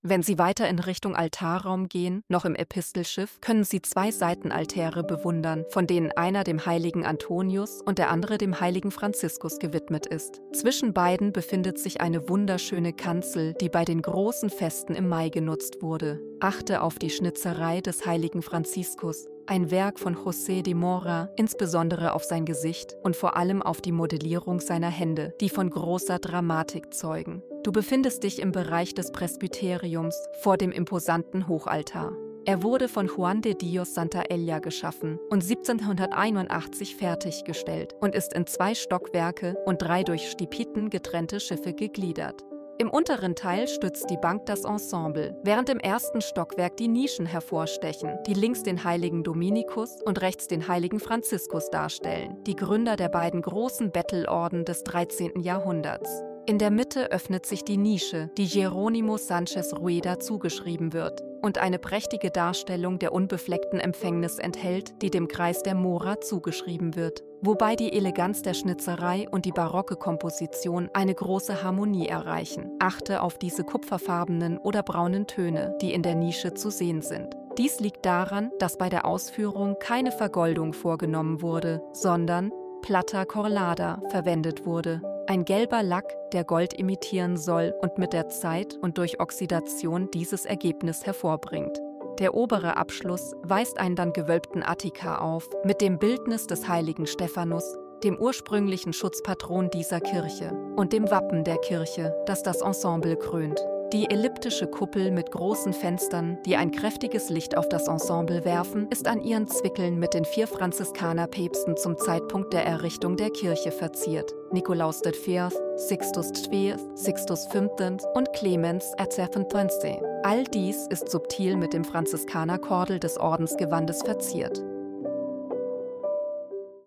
Wenn Sie weiter in Richtung Altarraum gehen, noch im Epistelschiff, können Sie 2 Seitenaltäre bewundern, von denen einer dem heiligen Antonius und der andere dem heiligen Franziskus gewidmet ist. Zwischen beiden befindet sich eine wunderschöne Kanzel, die bei den großen Festen im Mai genutzt wurde. Achte auf die Schnitzerei des heiligen Franziskus, ein Werk von José de Mora, insbesondere auf sein Gesicht und vor allem auf die Modellierung seiner Hände, die von großer Dramatik zeugen. Du befindest dich im Bereich des Presbyteriums vor dem imposanten Hochaltar. Er wurde von Juan de Dios Santaella geschaffen und 1781 fertiggestellt und ist in 2 Stockwerke und 3 durch Stipiten getrennte Schiffe gegliedert. Im unteren Teil stützt die Bank das Ensemble, während im ersten Stockwerk die Nischen hervorstechen, die links den heiligen Dominikus und rechts den heiligen Franziskus darstellen, die Gründer der beiden großen Bettelorden des 13. Jahrhunderts. In der Mitte öffnet sich die Nische, die Jerónimo Sánchez Rueda zugeschrieben wird und eine prächtige Darstellung der unbefleckten Empfängnis enthält, die dem Kreis der Mora zugeschrieben wird, wobei die Eleganz der Schnitzerei und die barocke Komposition eine große Harmonie erreichen. Achte auf diese kupferfarbenen oder braunen Töne, die in der Nische zu sehen sind. Dies liegt daran, dass bei der Ausführung keine Vergoldung vorgenommen wurde, sondern Plata Corlada verwendet wurde. Ein gelber Lack, der Gold imitieren soll und mit der Zeit und durch Oxidation dieses Ergebnis hervorbringt. Der obere Abschluss weist einen dann gewölbten Attika auf, mit dem Bildnis des heiligen Stephanus, dem ursprünglichen Schutzpatron dieser Kirche, und dem Wappen der Kirche, das das Ensemble krönt. Die elliptische Kuppel mit großen Fenstern, die ein kräftiges Licht auf das Ensemble werfen, ist an ihren Zwickeln mit den 4 Franziskanerpäpsten zum Zeitpunkt der Errichtung der Kirche verziert: Nikolaus IV, Sixtus II, Sixtus V und Clemens XV. All dies ist subtil mit dem Franziskanerkordel des Ordensgewandes verziert.